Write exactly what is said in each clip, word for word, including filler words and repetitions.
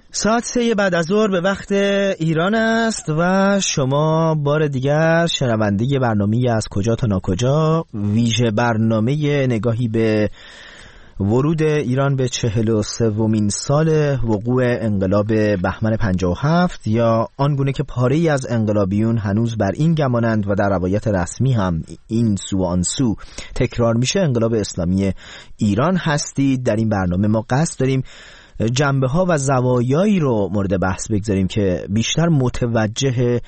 ساعت سه بعد از ظهر به وقت ایران است و شما بار دیگر شنونده برنامه از کجا تا ناکجا، ویژه برنامه نگاهی به ورود ایران به چهل و سومین سال وقوع انقلاب بهمن پنجاه و هفت، یا آنگونه که پاره‌ای از انقلابیون هنوز بر این گمانند و در روایت رسمی هم این سو و آن سو تکرار میشه، انقلاب اسلامی ایران هستید. در این برنامه ما قصد داریم جنبه ها و زوایایی رو مورد بحث بگذاریم که بیشتر متوجه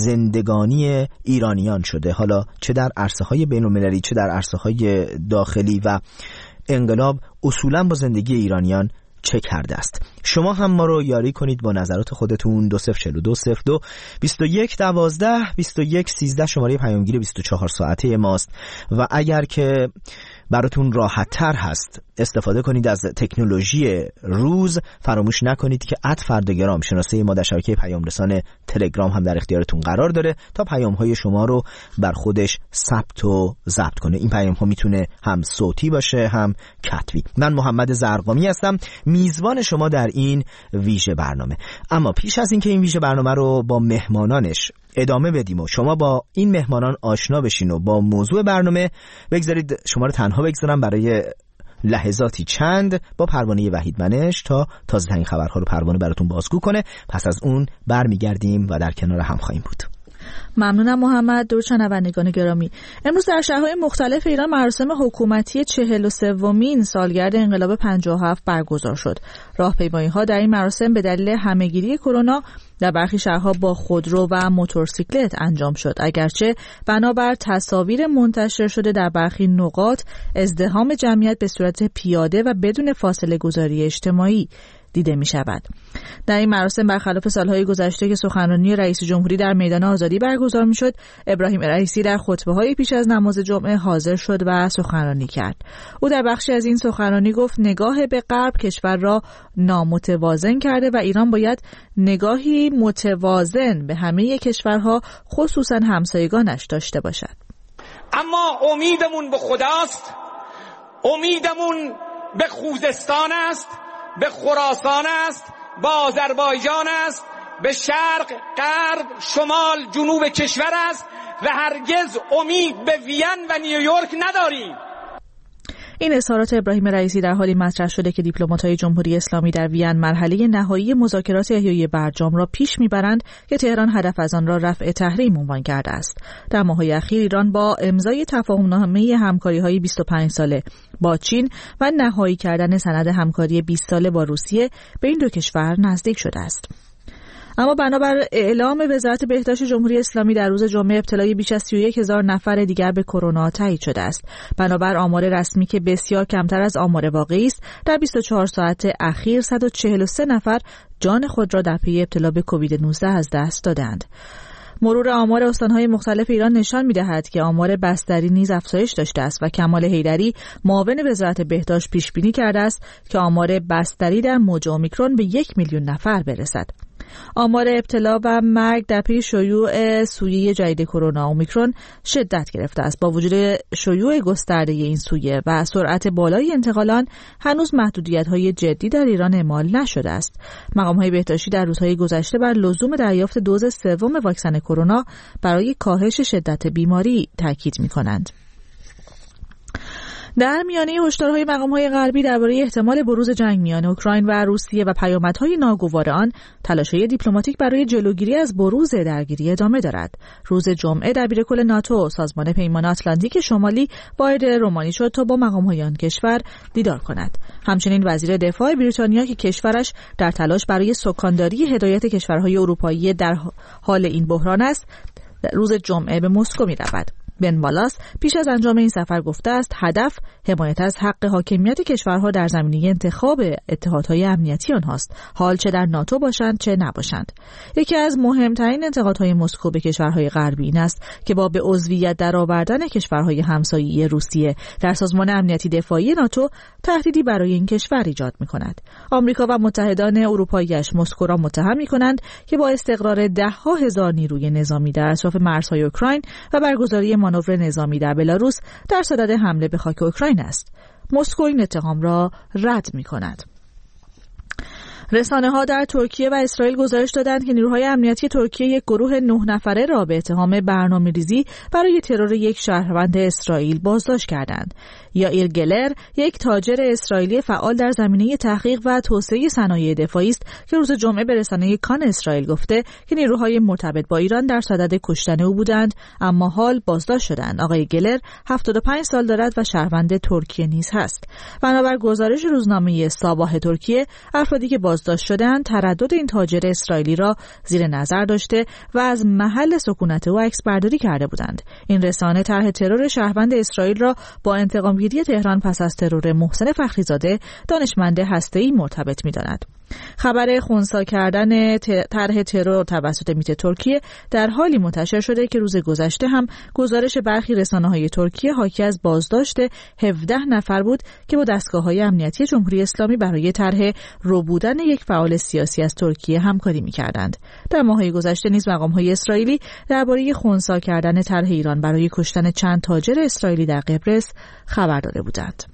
زندگانی ایرانیان شده، حالا چه در عرصه های بین المللی چه در عرصه های داخلی، و انقلاب اصولا با زندگی ایرانیان چه کرده است. شما هم ما رو یاری کنید با نظرات خودتون. دو صفر چهل و دو صفر دو بیست و یک دوازده بیست و یک سیزده شماره پیامگیر بیست و چهار ساعته ماست. و اگر که براتون راحت تر هست استفاده کنید از تکنولوژی روز، فراموش نکنید که ات فردگرام شناسه ما در شبکه پیام رسان تلگرام هم در اختیارتون قرار داره تا پیام های شما رو بر خودش ثبت و ضبط کنه. این پیام ها میتونه هم صوتی باشه هم کتبی. من محمد زرقامی هستم، میزبان شما در این ویژه برنامه. اما پیش از اینکه این ویژه برنامه رو با مهمانانش ادامه بدیم و شما با این مهمانان آشنا بشین و با موضوع برنامه، بگذارید شما رو تنها بگذارم برای لحظاتی چند با پروانه وحید منش تا تازه ترین خبرها رو پروانه براتون بازگو کنه. پس از اون برمیگردیم و در کنار هم خواهیم بود. ممنونم محمد. درود شنوندگان گرامی، امروز در شهرهای مختلف ایران مراسم حکومتی چهل و سومین سالگرد انقلاب پنجاه و هفت برگزار شد. راهپیمایی‌ها در این مراسم به دلیل همه‌گیری کرونا در برخی شهرها با خودرو و موتورسیکلت انجام شد، اگرچه بنابر تصاویر منتشر شده در برخی نقاط ازدحام جمعیت به صورت پیاده و بدون فاصله گذاری اجتماعی دیده می شود. در این مراسم برخلاف سالهای گذشته که سخنرانی رئیس جمهوری در میدان آزادی برگزار می شد، ابراهیم رئیسی در خطبه های پیش از نماز جمعه حاضر شد و سخنرانی کرد. او در بخشی از این سخنرانی گفت نگاه به غرب کشور را نامتوازن کرده و ایران باید نگاهی متوازن به همه کشورها خصوصا همسایگانش داشته باشد. اما امیدمون به خداست، امیدمون به خوزستان است، به خراسان است، به آذربایجان است، به شرق، غرب، شمال، جنوب کشور است و هرگز امید به وین و نیویورک نداریم. این اظهارات ابراهیم رئیسی در حالی مطرح شده که دیپلمات‌های جمهوری اسلامی در وین مرحله نهایی مذاکرات احیای برجام را پیش می‌برند که تهران هدف از آن را رفع تحریم عنوان کرده است. در ماه‌های اخیر ایران با امضای تفاهم‌نامه همکاری‌های بیست و پنج ساله با چین و نهایی کردن سند همکاری بیست ساله با روسیه به این دو کشور نزدیک شده است. اما بنابر اعلام وزارت بهداشت جمهوری اسلامی در روز جمعه ابتلای بیش از سی و یک هزار نفر دیگر به کرونا تایید شده است. بنابر آمار رسمی که بسیار کمتر از آمار واقعی است، در بیست و چهار ساعت اخیر صد و چهل و سه نفر جان خود را در پی ابتلا به کووید نوزده از دست دادند. مرور آمار استان‌های مختلف ایران نشان می‌دهد که آمار بستری نیز افزایش داشته است و کمال حیدری معاون وزارت بهداشت پیش‌بینی کرده است که آمار بستری در موج اومیکرون به یک میلیون نفر برسد. آمار ابتلا و مرگ در پی شیوع سویه جدید کرونا اومیکرون شدت گرفته است. با وجود شیوع گسترده این سویه و سرعت بالای انتقالان، هنوز محدودیت‌های جدی در ایران اعمال نشده است. مقام‌های بهداشتی در روزهای گذشته بر لزوم دریافت دوز سوم واکسن کرونا برای کاهش شدت بیماری تاکید می‌کنند. در میانه هشدارهای مقام‌های غربی درباره احتمال بروز جنگ میان اوکراین و روسیه و پیامدهای ناگوار آن، تلاش‌های دیپلماتیک برای جلوگیری از بروز درگیری ادامه دارد. روز جمعه دبیرکل ناتو، سازمان پیمان آتلانتیک شمالی، وارد رومانی شد تا با مقام‌های آن کشور دیدار کند. همچنین وزیر دفاع بریتانیا که کشورش در تلاش برای سکانداری هدایت کشورهای اروپایی در حال این بحران است، روز جمعه به مسکو می‌رود. بن والاس پیش از انجام این سفر گفته است هدف حمایت از حق حاکمیت کشورها در زمینه انتخاب اتحادهای امنیتی آنهاست، حال چه در ناتو باشند چه نباشند. یکی از مهمترین انتقادهای مسکو به کشورهای غربی این است که با به عضویت درآوردن کشورهای همسایه روسیه در سازمان امنیتی دفاعی ناتو تهدیدی برای این کشور ایجاد می‌کند. آمریکا و متحدان اروپایی‌اش مسکو را متهم می‌کنند که با استقرار ده‌ها هزار نیروی نظامی در اطراف مرزهای اوکراین و برگزاری مانور نظامی در بلاروس در صدد حمله به خاک اوکراین است. مسکو این اتهام را رد می‌کند. رسانه‌ها در ترکیه و اسرائیل گزارش دادند که نیروهای امنیتی ترکیه یک گروه نه نفره را به اتهام برنامه‌ریزی برای ترور یک شهروند اسرائیل بازداشت کردند. یائیر گلر، یک تاجر اسرائیلی فعال در زمینه تحقیق و توسعه صنایع دفاعی است که روز جمعه به رسانه کان اسرائیل گفته که نیروهای مرتبط با ایران در صدد کشتن او بودند اما حال بازداشت شدند. آقای گلر هفتاد و پنج سال دارد و شهروند ترکیه نیز هست. بنابر گزارش روزنامه صباح ترکیه، افرادی که بازداشت شدند تردد این تاجر اسرائیلی را زیر نظر داشته و از محل سکونت او عکس برداری کرده بودند. این رسانه طرح ترور شهروند اسرائیل را با انتقامگیری تهران پس از ترور محسن فخریزاده دانشمند هسته‌ای مرتبط می‌داند. خبر خنثی کردن طرح ترور توسط میت ترکیه در حالی منتشر شده که روز گذشته هم گزارش برخی رسانه‌های ترکیه حاکی از بازداشت هفده نفر بود که با دستگاه‌های امنیتی جمهوری اسلامی برای طرح ربودن یک فعال سیاسی از ترکیه همکاری می‌کردند. در ماه‌های گذشته نیز مقام‌های اسرائیلی درباره خنثی کردن طرح ایران برای کشتن چند تاجر اسرائیلی در قبرس خبر داده بودند.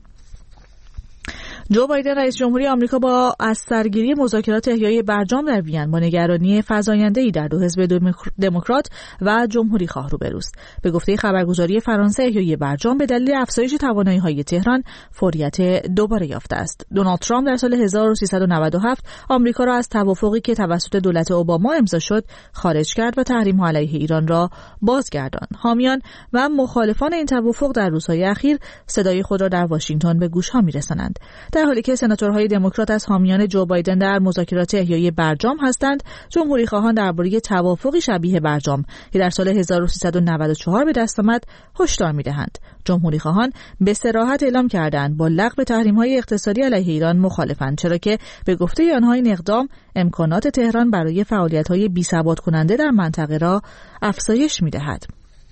جو بایدن رئیس جمهوری آمریکا با از سرگیری مذاکرات احیای برجام در وین با نگرانی فزاینده‌ای در دو حزب دموکرات و جمهوری خواه روبروست. به گفته خبرگزاری فرانسه، احیای برجام به دلیل افزایش توانایی‌های تهران فوریت دوباره یافته است. دونالد ترامپ در سال هزار و سیصد و نود و هفت آمریکا را از توافقی که توسط دولت اوباما امضا شد خارج کرد و تحریم‌ها علیه ایران را بازگرداند. حامیان و مخالفان این توافق در روزهای اخیر صدای خود را در واشنگتن به گوش‌ها می‌رسانند. در حالی که سناتورهای دموکرات از حامیان جو بایدن در مذاکرات احیای برجام هستند، جمهوری خواهان درباره توافقی شبیه برجام که در سال هزار و سیصد و نود و چهار به دست آمد هشدار می‌دهند. جمهوری خواهان به صراحت اعلام کردند با لغو تحریم‌های اقتصادی علیه ایران مخالفند، چرا که به گفته آنها این اقدام امکانات تهران برای فعالیت‌های بی‌ثبات کننده در منطقه را افزایش می‌دهد.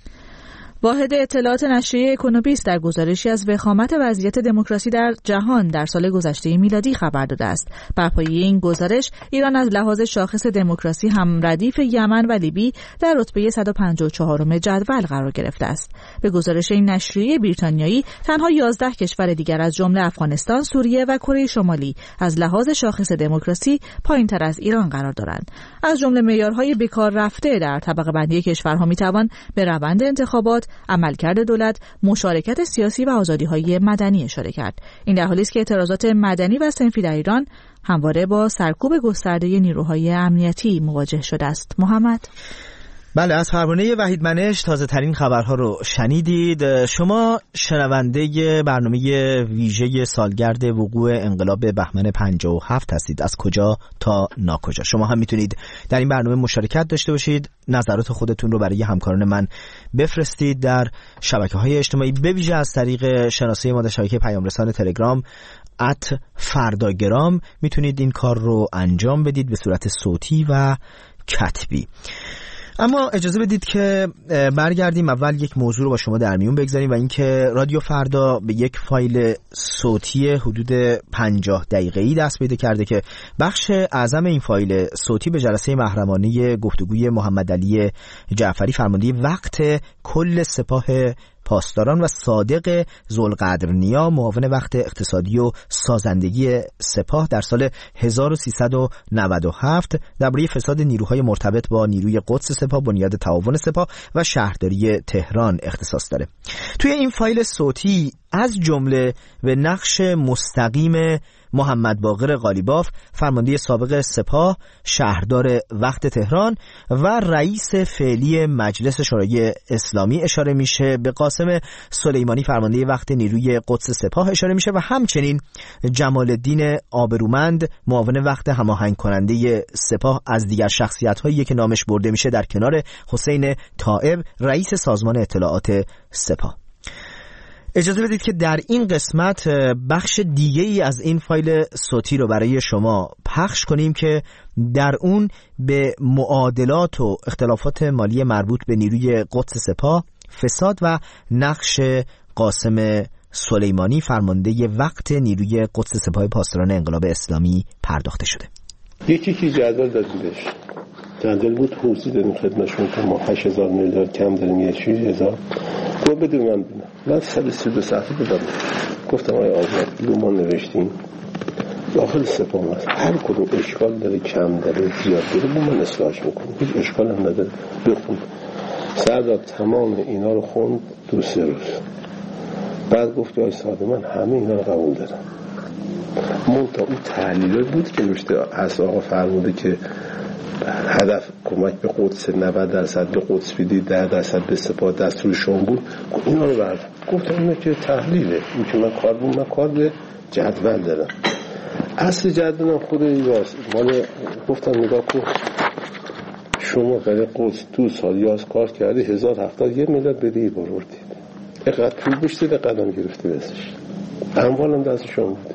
واحد اطلاعات نشریه اکونومیست در گزارشی از وخامت وضعیت دموکراسی در جهان در سال گذشته میلادی خبر داده است. بر پایه این گزارش، ایران از لحاظ شاخص دموکراسی هم ردیف یمن و لیبی در رتبه صد و پنجاه و چهارم جدول قرار گرفته است. به گزارش این نشریه بریتانیایی، تنها یازده کشور دیگر از جمله افغانستان، سوریه و کره شمالی از لحاظ شاخص دموکراسی پایین‌تر از ایران قرار دارند. از جمله معیارهای بکار رفته در طبقه بندی کشورها میتوان به روند انتخابات، عملکرد دولت، مشارکت سیاسی و آزادی‌های مدنی اشاره کرد. این در حالی است که اعتراضات مدنی و صنفی در ایران همواره با سرکوب گسترده نیروهای امنیتی مواجه شده است. محمد، بله، از پروانه وحید منش تازه ترین خبرها رو شنیدید. شما شنونده برنامه ویژه سالگرد وقوع انقلاب بهمن پنجاه و هفت هستید. از کجا تا ناکجا. شما هم میتونید در این برنامه مشارکت داشته باشید. نظرات خودتون رو برای همکاران من بفرستید در شبکه‌های اجتماعی، به ویژه از طریق شناسه ما در شبکه پیام رسان تلگرام ات فرداگرام. میتونید این کار رو انجام بدید به صورت صوتی و کتبی. اما اجازه بدید که برگردیم اول یک موضوع رو با شما در میون بگذاریم و اینکه رادیو فردا به یک فایل صوتی حدود پنجاه دقیقه‌ای دست پیدا کرده که بخش اعظم این فایل صوتی به جلسه محرمانه گفتگوی محمد علی جعفری فرمانده وقت کل سپاه پاسداران و صادق ذوالقدرنیا معاون وقت اقتصادی و سازندگی سپاه در سال هزار و سیصد و نود و هفت درباره فساد نیروهای مرتبط با نیروی قدس سپاه، بنیاد تعاون سپاه و شهرداری تهران اختصاص داره. توی این فایل صوتی از جمله به نقش مستقیم محمد باقر قالیباف، فرمانده سابق سپاه، شهردار وقت تهران و رئیس فعلی مجلس شورای اسلامی اشاره میشه، به قاسم سلیمانی فرمانده وقت نیروی قدس سپاه اشاره میشه و همچنین جمال الدین آبرومند معاون وقت هماهنگ کننده سپاه از دیگر شخصیت هایی که نامش برده میشه در کنار حسین طائب رئیس سازمان اطلاعات سپاه. اجازه بدید که در این قسمت بخش دیگه ای از این فایل صوتی رو برای شما پخش کنیم که در اون به معادلات و اختلافات مالی مربوط به نیروی قدس سپاه، فساد و نقش قاسم سلیمانی فرمانده وقت نیروی قدس سپاه پاسداران انقلاب اسلامی پرداخته شده. یکی که جدول داد بودش جدول بود توضیح دادیم خدمتشون که ما هشت هزار میلیارد کم داریم، یه چیزی هزار گفت بدون من بینم من سر سی دو صفحه بدم. گفتم آیا آزاد رو ما نوشتیم داخل سپاه هست، هر کدوم اشکال داره، کم داره، زیاد داره، با من اصلاحش میکنم، هیچ اشکال هم نداره. بخون. سردار تمام اینا رو خوند دو سه روز، بعد گفت آی ساده من همه اینا رو قبول دارم. منتها اون تحلیل بود که نوشته از آقا فرموده که هدف کمک به قدس، نود درصد به قدس بدید، ده درصد به سپاه، دستور شما بود. اینا رو برد گفتم اینه که تحلیله، این که من کار بود، من کار به جدول دارم. اصل جدولم خود یاس مال گفتم نگاه کن شما برای قدس دو سال یاس کار کردی، هزار هفتاد یه میلیارد بدهی بردید، اینقدر پول بشتید، قدم گرفته بسش، اموالم دست شما بود.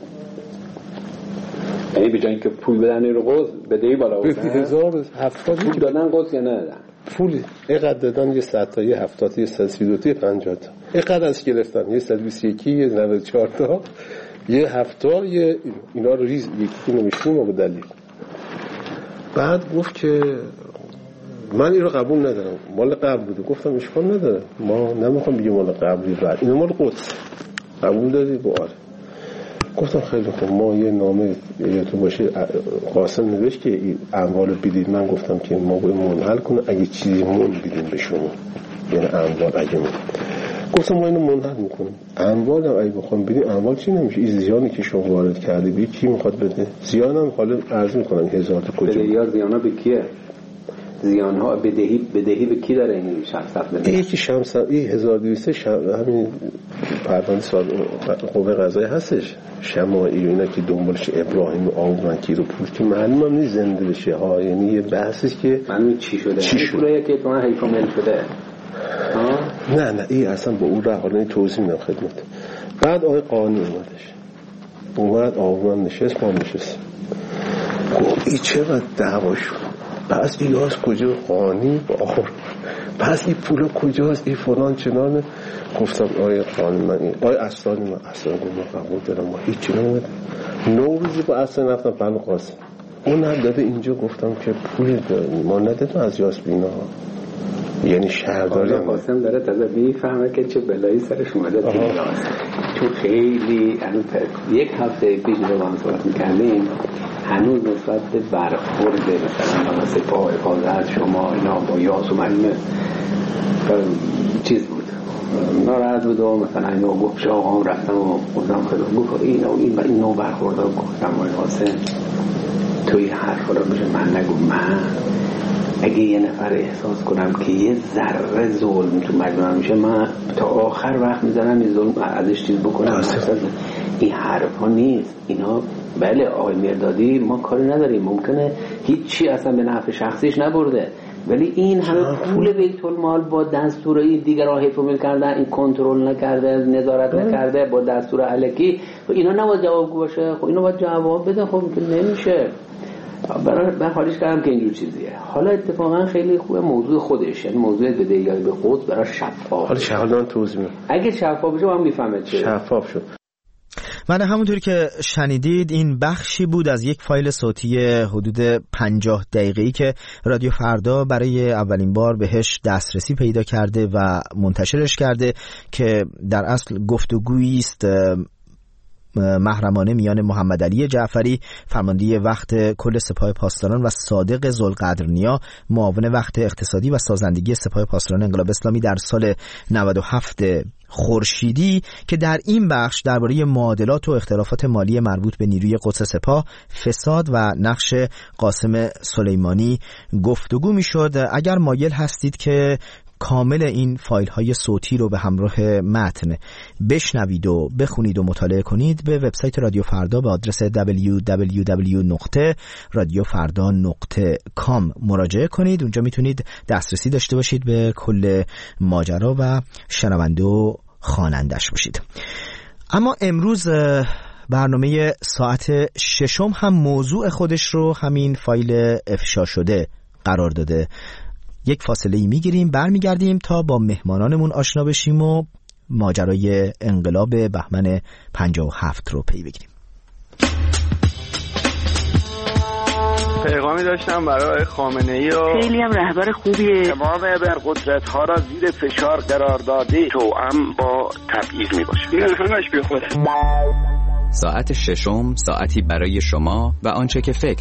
یعنی به جای اینکه پول بدن رو قدس بدهی بالا بودن، هزار هفتاد پول دادن قدس یا ندادن؟ پول اینقدر دادن، یه صد تا، یه هفتاد، یه صد سی دو تا، یه پنجاه تا، اینقدر از گرفتن، یه صد بیست و یک، یه نود و چهار تا، یه هفته، یه اینا رو ریز یکی نمیشتیم و به دلیل. بعد گفت که من این رو قبول ندارم، مال قبل بوده. گفتم اشکال نداره، ما نمیخوام بگیم مال قبلی، بعد اینا مال قدس قبول داری؟ با آره. گفتم خیلی خوب، ما یه نامه یادتون باشه قاسم نوشت که این اموال بدید، من گفتم که ما باید منحل کنه، اگه چیزی مون بدیم به شما، یعنی اموال اگه مون. گفتم ما اینو منحل میکنیم، اموال هم اگه بخوام بدیم، اموال چی نمیشه، این زیانی که شما وارد کردی بید کی میخواد بده؟ زیان هم حالا عرض میکنم هزار تا کجا بدهی ها، زیان ها به کیه؟ زیان ها بدهی بدهی به کی داره؟ این شخص بده یکی شمس این هزار و دویست همین پرونده سال قوه قضایی هستش، شماعی و اینا که دنبالش ابراهیم و آومنکی رو پول که معلوم هم نیست زنده بشه ها، یعنی یه بحثیست که معلوم چی شده، چی شده که تو من هیکامل شده. نه نه این اصلا با اون راه توضیح میدم خدمت. بعد آقای قانی اومدش، اومد آومن نشست، ما نشست، گفت این چقدر دعوا شد، پس این یاس کجا، قانی با آخر، پس این پولا کجاست، این فلان چنانه. گفتم آقای قانی من این آقای اصلانی من اصلا گفتم قبول دارم، ما هیچ چی نمیده. نوروزی با اصلا رفتم پلو قاسم، اون هم داده اینجا. گفتم که پول ما ندادم از یاس بینا، یعنی شهرداری هم قاسم داره تازه میفهمه که چه بلایی سرش اومده تو یاس. چون خیلی یک هفته پیش رو با هم صحبت میکردیم، هنوز نسبت به برخورد مثلا سپاه حفاظت شما اینا با یاس و معلومه چیز بود، ناراحت بود و مثلا اینو گفت شاه آقا هم رفتم و گفتم خیلی گفت اینا و این این نوع برخورد ها گفتم آقای قاسم توی حرف را بشه من نگو، من اگه یه نفر احساس کنم که یه ذره ظلم تو مجموعه میشه، من تا آخر وقت میذارم این ظلم ازش چیز بکنم. این حرف ها نیست اینا. بله آقای مردادی ما کاری نداریم، ممکنه هیچی اصلا به نفع شخصیش نبرده، ولی این همه پول بیت المال با دستور این دیگر حفظ مل کردن، این کنترل نکرده، نظارت نکرده با دستور الکی، خب اینا نباید جوابگو باشه، خب اینا باید جواب بده، خب که نمیشه. برای من حالیش کردم که اینجور چیزیه. حالا اتفاقا خیلی خوبه موضوع خودش، یعنی موضوع بدهی‌های به خود برای شفاف. حالا شهردان توضیح میدم. اگه شفاف بشه هم میفهمه چه. شفاف شد. من همونطوری که شنیدید این بخشی بود از یک فایل صوتی حدود پنجاه دقیقه‌ای که رادیو فردا برای اولین بار بهش دسترسی پیدا کرده و منتشرش کرده که در اصل گفتگویی است محرمانه میان محمد علی جعفری فرمانده وقت کل سپاه پاسداران و صادق ذوالقدرنیا معاون وقت اقتصادی و سازندگی سپاه پاسداران انقلاب اسلامی در سال نود و هفت خورشیدی که در این بخش درباره معادلات و اختلافات مالی مربوط به نیروی قدس سپاه، فساد و نقش قاسم سلیمانی گفتگو میشد. اگر مایل هستید که کامل این فایل های صوتی رو به همراه متن بشنوید و بخونید و مطالعه کنید، به وبسایت رادیو فردا به آدرس دبلیو دبلیو دبلیو دات رادیو فردا دات کام مراجعه کنید. اونجا میتونید دسترسی داشته باشید به کل ماجرا و شنونده و خوانندش باشید. اما امروز برنامه ساعت ششم هم موضوع خودش رو همین فایل افشا شده قرار داده. یک فاصله ای میگیریم، برمیگردیم تا با مهمانانمون آشنا بشیم و ماجرای انقلاب بهمن پنجاه و هفت رو پی بگیریم. پیغامی داشتم برای خامنه‌ای و خیلی هم رهبر خوبیه، تمام برقدرت ها را زیر فشار قرار داده، تو هم با تبعیض میباشه. این همش بی خوده. ساعت ششم ساعتی برای شما و آنچه که فکر